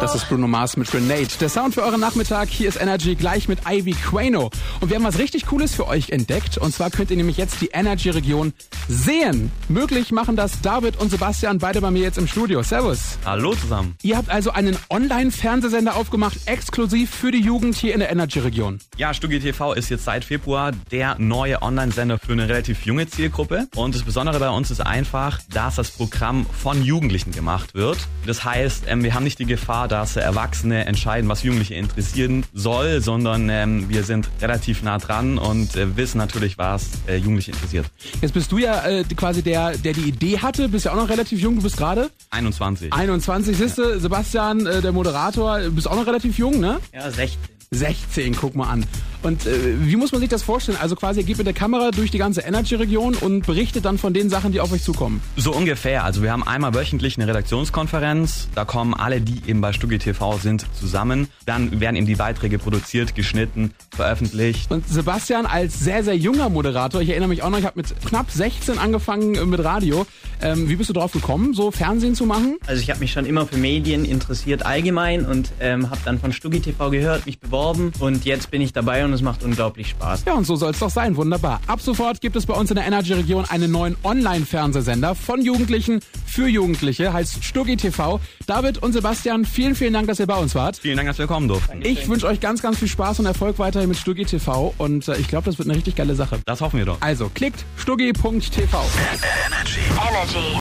Das ist Bruno Mars mit Grenade. Der Sound für euren Nachmittag. Hier ist Energy gleich mit Ivy Quaino. Und wir haben was richtig Cooles für euch entdeckt. Und zwar könnt ihr nämlich jetzt die Energy-Region sehen. Möglich machen das David und Sebastian, beide bei mir jetzt im Studio. Servus. Hallo zusammen. Ihr habt also einen Online-Fernsehsender aufgemacht, exklusiv für die Jugend hier in der Energy-Region. Ja, Stuggi TV ist jetzt seit Februar der neue Online-Sender für eine relativ junge Zielgruppe. Und das Besondere bei uns ist einfach, dass das Programm von Jugendlichen gemacht wird. Das heißt, wir haben nicht die Gefahr, dass Erwachsene entscheiden, was Jugendliche interessieren soll, sondern wir sind relativ nah dran und wissen natürlich, was Jugendliche interessiert. Jetzt bist du ja quasi der die Idee hatte, bist ja auch noch relativ jung, du bist gerade 21. 21, siehste, Sebastian, der Moderator, bist auch noch relativ jung, ne? Ja, 16. 16, guck mal an. Und wie muss man sich das vorstellen? Also quasi, ihr geht mit der Kamera durch die ganze Energy-Region und berichtet dann von den Sachen, die auf euch zukommen. So ungefähr. Also wir haben einmal wöchentlich eine Redaktionskonferenz. Da kommen alle, die eben bei Stuggi TV sind, zusammen. Dann werden eben die Beiträge produziert, geschnitten, veröffentlicht. Und Sebastian als sehr, sehr junger Moderator, ich erinnere mich auch noch, ich habe mit knapp 16 angefangen mit Radio. Wie bist du drauf gekommen, so Fernsehen zu machen? Also ich habe mich schon immer für Medien interessiert allgemein und habe dann von Stuggi TV gehört, mich beworben und jetzt bin ich dabei und es macht unglaublich Spaß. Ja, und so soll es doch sein, wunderbar. Ab sofort gibt es bei uns in der Energy-Region einen neuen Online-Fernsehsender von Jugendlichen für Jugendliche, heißt Stuggi TV. David und Sebastian, vielen, vielen Dank, dass ihr bei uns wart. Vielen Dank, dass wir kommen durften. Ich wünsche euch ganz, ganz viel Spaß und Erfolg weiterhin mit Stuggi TV und ich glaube, das wird eine richtig geile Sache. Das hoffen wir doch. Also klickt stuggi.tv. Energy.